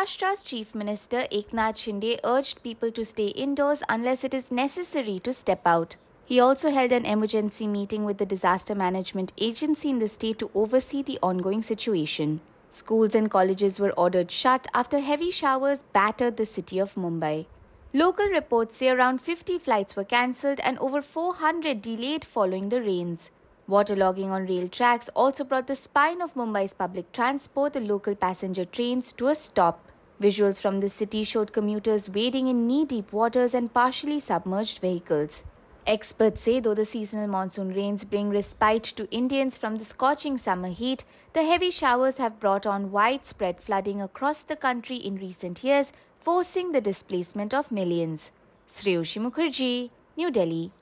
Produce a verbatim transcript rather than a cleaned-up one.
Maharashtra's Chief Minister Eknath Shinde urged people to stay indoors unless it is necessary to step out. He also held an emergency meeting with the Disaster Management Agency in the state to oversee the ongoing situation. Schools and colleges were ordered shut after heavy showers battered the city of Mumbai. Local reports say around fifty flights were cancelled and over four hundred delayed following the rains. Waterlogging on rail tracks also brought the spine of Mumbai's public transport, the local passenger trains, to a stop. Visuals from the city showed commuters wading in knee-deep waters and partially submerged vehicles. Experts say though the seasonal monsoon rains bring respite to Indians from the scorching summer heat, the heavy showers have brought on widespread flooding across the country in recent years, forcing the displacement of millions. Shreyoshi Mukherjee, New Delhi.